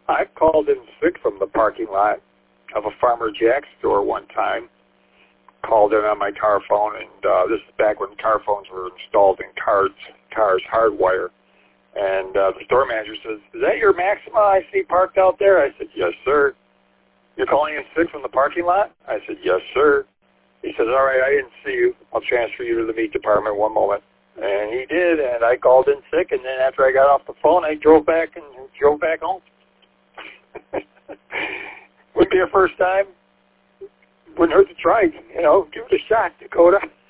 I called in sick from the parking lot of a Farmer Jack store one time. Called in on my car phone, and this is back when car phones were installed in cars hardwire. And the store manager says, "Is that your Maxima I see parked out there?" I said, "Yes, sir." "You're calling in sick from the parking lot?" I said, "Yes, sir." He says, "All right, I didn't see you. I'll transfer you to the meat department. One moment." And he did, and I called in sick, and then after I got off the phone, I drove back home. Wouldn't be a first time. Wouldn't hurt to try, give it a shot, Dakota.